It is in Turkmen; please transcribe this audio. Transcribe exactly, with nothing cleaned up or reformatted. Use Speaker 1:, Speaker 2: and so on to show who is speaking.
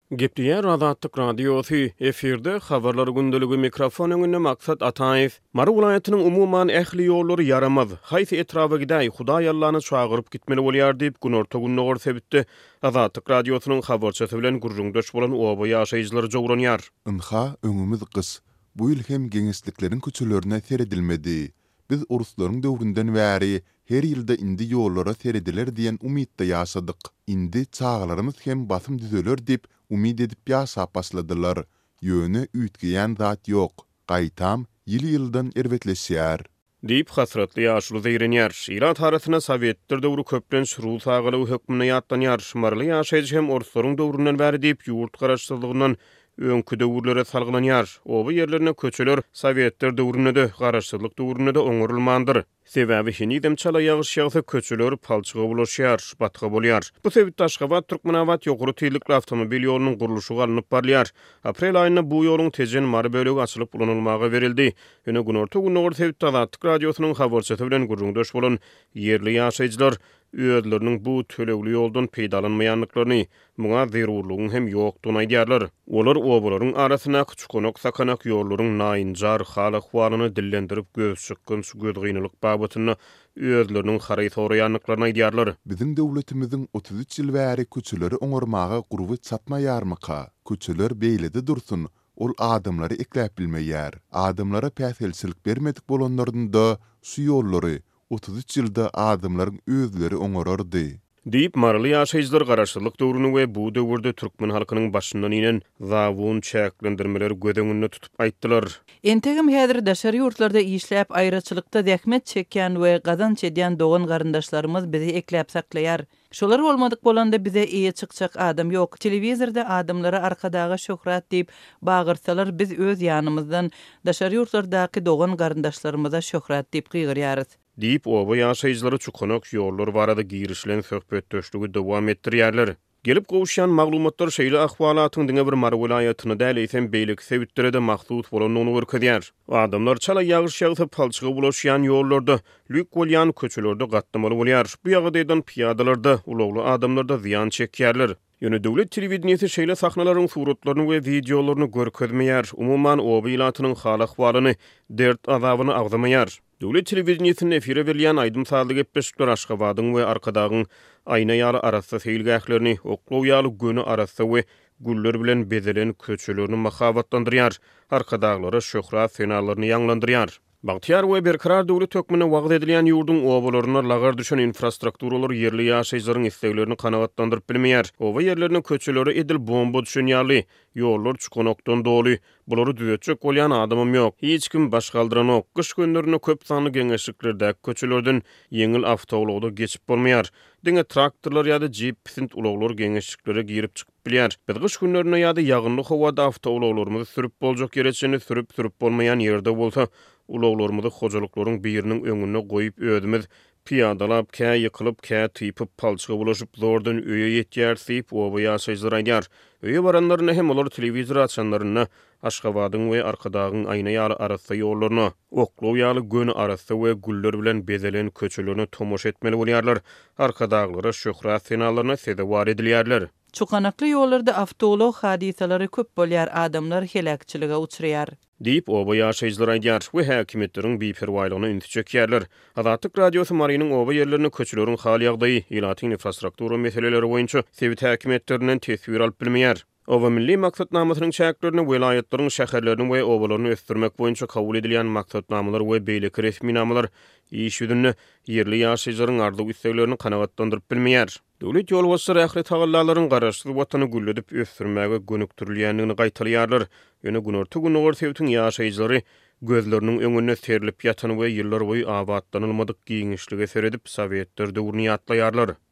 Speaker 1: Gepdiýär Azatlyk radiosu efirde habarlar gündöligi mikrofon öňünde maksat Ataýew. Mary welaýatynyň umumyň ähli ýollary yaramaz. Haýsy etrafa gidäý Hudaý Allahyny çagyryp gitmeli bolýar diýip günorta günne gorsebitdi. Azatlyk radiosynyň habarçysy bilen gurrundaş bolan oba ýaşaýjylary jogranýar.
Speaker 2: Ynha öňümüz gys. Bu ýyl hem geňesliklerin köçelerine seredilmedi. Biz uruslaryň döwründen bäri her ýylda indi ýollara serediler diýen umytda ýaşadyk. Indi çağlarymyz hem basym düzeler diýip umyd edip ýaşap başladylar. Ýöne üýtgeýän zat ýok. Gaýtam ýyl-ýyldan erwetleşýär.
Speaker 1: Diýip hasratly ýaşly zeýrenýär. Iran tarasyna Sowetler döwrü köplen şuru sagyly hökmüne ýatlanýar. Şmarly ýaşaýjy hem orslaryň döwründen bäri diýip ýurt garaşsyzlygynyň öňkü döwürlere salgynanýar. Oba ýerlerine köçeler Sowetler döwründe de garaşsyzlyk döwründe de oňurulmandyr. Sebäbi hinidem çala ýagyş ýagsa köçeler palçyga bulaşýar, batga bolýar. Bu sebäpde Aşgabat Türkmenawat ýokary tiýlikli awtomobil ýolunyň gurulşy galynyp barýar. Aprel aýynda bu ýoluň tejen mary bölegi açylyp ulanylmaga berildi. Ýöne günorta günne sebäpde Azatlyk radiosynyň habarçysy bilen gurrundaş bolan ýerli ýaşaýjylar öýdleriniň bu tölegli ýoldan peýdalanmaýanlyklaryny, muňa zerurlugyň hem ýokdugyny aýdýarlar. Olar obalaryň arasyna küçükonak sakanak ýollaryň naýynjar hal ahwalyny dillendirip göz çykkan şu göz gynlyk babatyny öýdleriniň haray soraýanlyklaryny aýdýarlar.
Speaker 2: Biziň döwletimiziň otuz üç ýyl bäri köçeleri oňarmaga gurby çatmaýarmyka. Köçeler beýlede dursun. Ol adamlary ekläp bilmeýär. Adamlara päselçilik bermedik bolanlardyň da şu ýollary otuz üç ýylda adamlaryň özleri oňarardy.
Speaker 1: Diýip marly ýaşaýjylar garaşsyzlyk döwrüni we bu döwürde türkmen halkynyň başyndan inen zawun çäklendirmeleri gödöňünde tutup aýtdylar.
Speaker 3: Entegim häzir daşary ýurtlarda işläp aýraçylykda zähmet çekýän we gazanç edýän dogan garyndaşlarymyz bizi ekläp saklaýar. Şolar bolmadyk bolanda bize iýe çykjak adam ýok. Telewizorda adamlara arkadagy şöhrat diýip bagyrsalar biz öz ýanymyzdan daşary ýurtlardaky dogan garyndaşlarymyza şöhrat diýip gygyrýarys.
Speaker 1: Diýip oba ýaşaýjylary çukonak ýollar barada girişlen söhbetdeşligi dowam etdirýärler. Gelip gowuşan maglumatlar şeýle ahwalatyň diňe bir mary welaýatyny däleýsem beýlik sebitleri de mahsus bolanyny görkezýär. Adamlar çala ýagyş ýagsa palçyga bulaşýan ýollarda, lük bolýan köçelerde gatnamaly bolýar. Bu ýagdaýdan piýadalarda, ulagly adamlarda ziýan çekýärler. Ýöne döwlet telewizionyasy şeýle sahnalaryň suratlaryny we videolaryny görkezmeýär. Umumyň oba ýylatynyň hal ahwalyny, dert azabyny agzamaýar. Döwlet telewizionysynyň efire berilýän aýdym sazlyk etmişler Aşgabatyň we arkadagyň aýna ýaly arasy seýilgäklerini, oklaw ýaly göni arasy we güller bilen bezelen köçelerini mahabatlandyrýar. Arkadaglary şöhrat senalaryny ýanglandyrýar. Bagtyar we berkarar döwlet hökmüne wagt edilýän ýurdun obalaryna lagar düşen infrastrukturalary ýerli ýaşaýjylaryň isleglerini kanagatlandyryp bilmeýär. Oba ýerlerine köçeleri edil bomba düşen ýaly, ýollar çukonokdan doly. Bulary düzetjek bolýan adamym ýok. Hiç kim baş galdyran ok. Gyş günlerine köp sanly geňeşliklerde köçelerden ýeňil awtowlugda geçip bolmaýar. Diňe traktorlar ýa-da jeep pisint ulaglar geňeşliklere girip çykyp bilýär. Biz gyş günlerine ýa-da ýagynly howada awtowluglarymyzy sürüp boljak ýereçini sürüp sürüp bolmaýan ýerde bolsa, ulaglarymyzy hojalyklaryň biriniň öňüne goýup ödümiz piýadalap, kä ýykylyp, kä typyp palçyga bulaşyp zordan öýe ýetýärsiýip oba ýaşaýjylar aýdýar. Öýe baranlaryna hem olar telewizor açanlaryna Aşgabatyň we arkadagyň aýna ýaly arasy ýollaryna, oklaw ýaly göni arasy we güller bilen bezelen köçelerini tomoş etmeli bolýarlar. Arkadaglary şöhrat senalaryna sede war edilýärler.
Speaker 3: Çukanakly ýollarda awtolog hadisalary köp bolýar, adamlar helakçylyga uçraýar.
Speaker 1: Diýip oba ýaşaýjylar aýdýar we häkimetleriň beperwaýlygyny ünitjekýärler. Azatlyk radiosu Marynyň oba ýerlerine köçeleriň hal ýagdaýy, ýylatyň infrastruktura meseleleri boýunça sebit häkimetlerinden tesbir alyp bilmeýär. Oba milli maksatnamasynyň çäklerini welaýatlaryň, şäherleriň we obalaryny ösdürmek boýunça kabul edilýän maksatnamalar we beýleki resmi namalar iş ýüzünde ýerli ýaşaýjylaryň arzuw isleglerini kanagatlandyryp bilmeýär. Döwlet ýol başçylary ähli tagallalaryň garaşsyz watany güllüdip ösdürmäge gönükdirilýändigini gaýtarýarlar. Ýöne günorta günne sebäpden ýaşaýjylary gözleriniň öňüne serilip ýatan we ýyllar boýy abatlanylmadyk giňişlige seredip Sowetler döwrüni ýatlaýarlar.